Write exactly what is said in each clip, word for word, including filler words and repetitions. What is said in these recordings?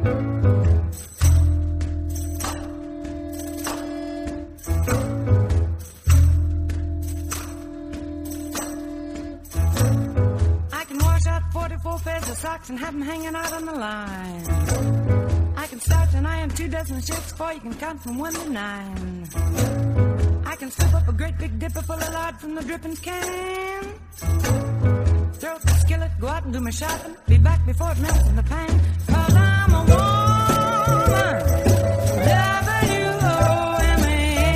Socks and have them hanging out on the line. I can start and I am two dozen shirts for you can count from one to nine. I can scoop up a great big dipper full of lard from the dripping can. Throw up the skillet, go out and do my shopping. Be back before it melts in the pan. Cause I'm a woman. W O M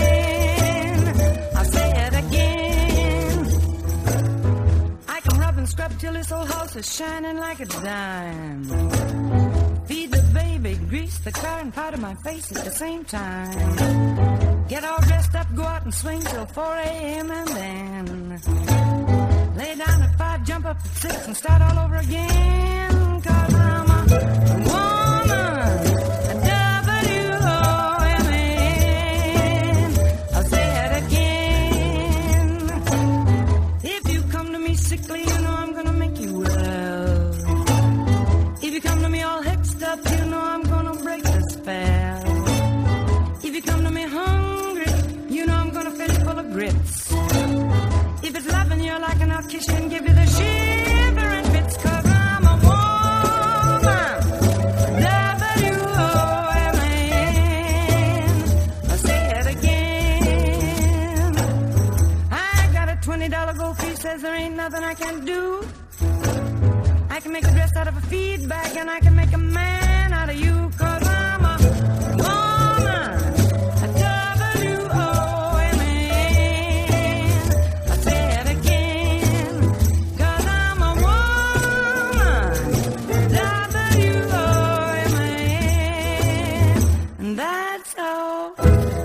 N. I'll say it again. I can rub and scrub till this old house is shining like a dime. Feed the baby, grease the car, and powder my face at the same time. Get all dressed up, go out and swing till four a.m. and then lay down at five, jump up at six, and start all over again. Cause I'm a woman, a W O M N. I'll say it again. If you come to me sickly, you know I'm gonna make you well. If you come to me all hexed up, you know I'm gonna break the spell. If you come to me hungry, you know I'm gonna fill you full of grits. If it's loving you're like, and I'll kiss you and give you the shivering fits. Cause I'm a woman, W O M N. I'll say it again. I got a twenty dollar gold piece, says there ain't nothing I can't do. I can make a dress out of a feed bag, and I can make a man out of you. Cause I'm a woman, a W O M N. I'll say it again. Cause I'm a woman, W O M N. And that's all.